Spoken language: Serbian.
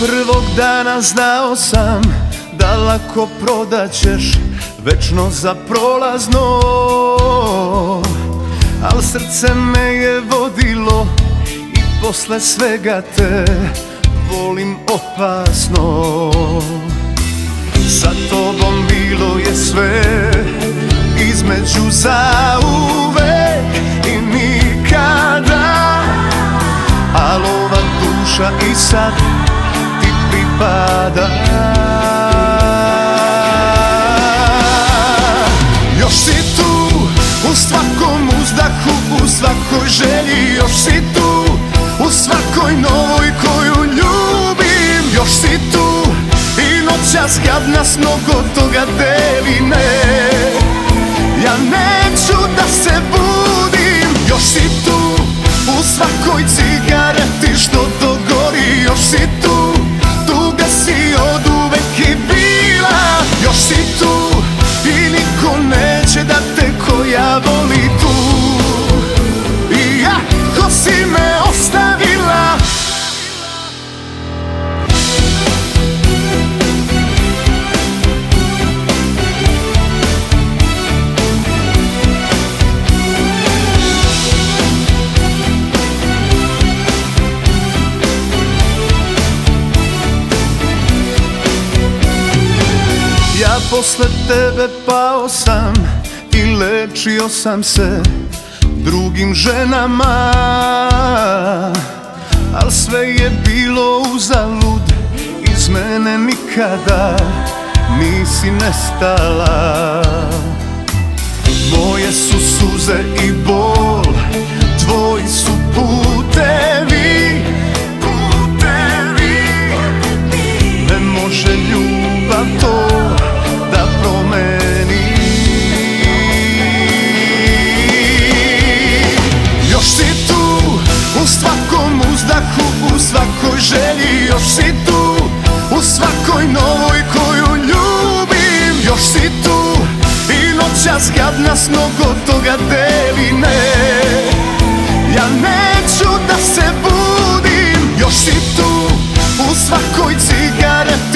prvog dana znao sam da lako prodaćeš večno za prolazno, al srce me je vodilo i posle svega te volim opasno. Sa tobom bilo je sve između zauvek i nikada, al ova duša i sad ti pripada. Još si tu u svakom uzdahu, u svakoj želji, još si tu u svakoj novoj koju ljubim. Još si tu i noćas kad nas mnogo toga deli, ne, ja neću da se budim. Još si tu u svakoj cigareti što dogori, još si tu, tuga si oduvek i bila. Još si tu i niko neće da te ko ja voli tu, iako si me ostavila. Ja posle tebe pao sam i lečio sam se drugim ženama, al sve je bilo uzalud, iz mene nikada nisi nestala. Moje su suze i bol, tvoji su putevi, ne može ljubav to da promeni. Još si tu u svakom uzdahu, u svakoj želji, još si tu u svakoj novoj koju ljubim. Još si tu i noćas kad nas mnogo toga deli, ne, ja neću da se budim. Još si tu u svakoj cigareti